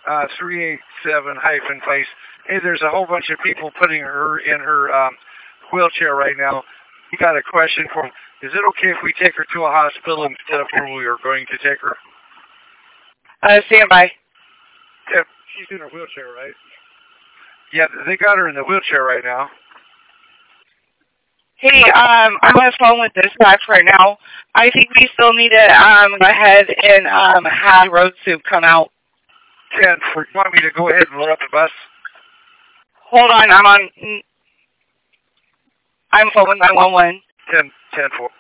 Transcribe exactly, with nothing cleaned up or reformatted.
uh, three eight seven hyphen place. Hey, there's a whole bunch of people putting her in her um, wheelchair right now. We got a question for him. Is it okay if we take her to a hospital instead of where we are going to take her? Uh, stand by. Yeah, she's in her wheelchair, right? Yeah, they got her in the wheelchair right now. Hey, um, I'm on the phone with dispatch right now. I think we still need to um, go ahead and um, have road soup come out. Ken, you want me to go ahead and load up the bus? Hold on, I'm on. I'm on phone with nine one one. ten, ten, four.